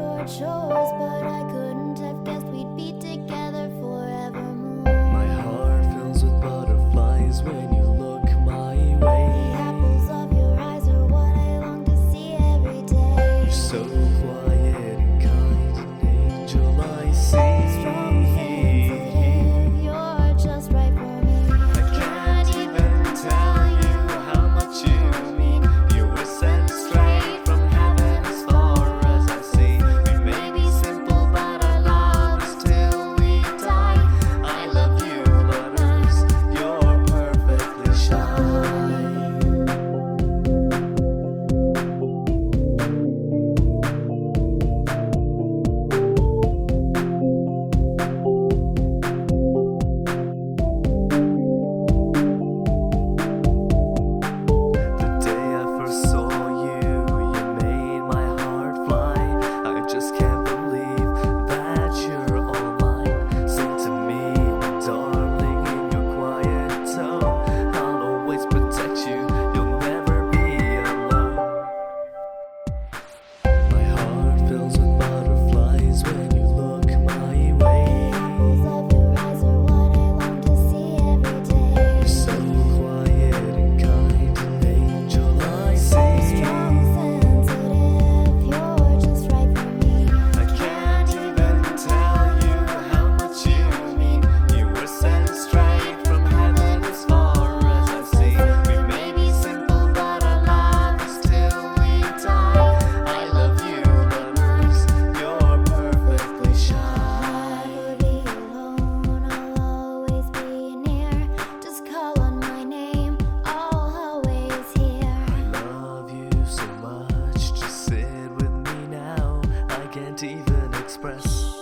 your chores, but I couldn't have guessed we'd be together forevermore. My heart fills with butterflies when you look my way. The apples of your eyes are what I long to see every day. You're so quiet and kind, an angel I see. Strong, sensitive, you're just right for me. I can't even tell you how much you mean. You were sent straight from heaven as far as I see. We may be simple, but our love is till we die. I love you, lovers, you're perfectly shy. Even express